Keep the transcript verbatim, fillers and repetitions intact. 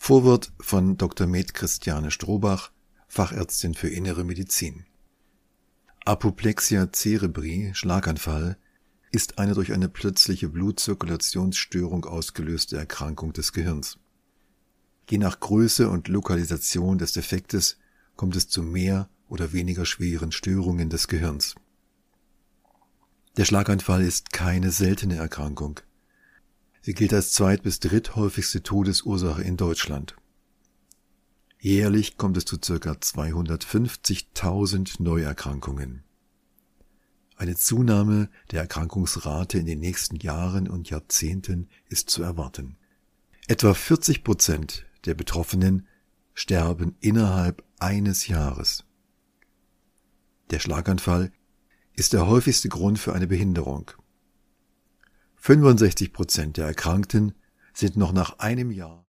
Vorwort von Doktor med. Christiane Strohbach, Fachärztin für Innere Medizin. Apoplexia cerebri, Schlaganfall, ist eine durch eine plötzliche Blutzirkulationsstörung ausgelöste Erkrankung des Gehirns. Je nach Größe und Lokalisation des Defektes kommt es zu mehr oder weniger schweren Störungen des Gehirns. Der Schlaganfall ist keine seltene Erkrankung. Sie gilt als zweit- bis dritthäufigste Todesursache in Deutschland. Jährlich kommt es zu ca. zweihundertfünfzigtausend Neuerkrankungen. Eine Zunahme der Erkrankungsrate in den nächsten Jahren und Jahrzehnten ist zu erwarten. Etwa vierzig Prozent der Betroffenen sterben innerhalb eines Jahres. Der Schlaganfall ist der häufigste Grund für eine Behinderung. fünfundsechzig Prozent der Erkrankten sind noch nach einem Jahr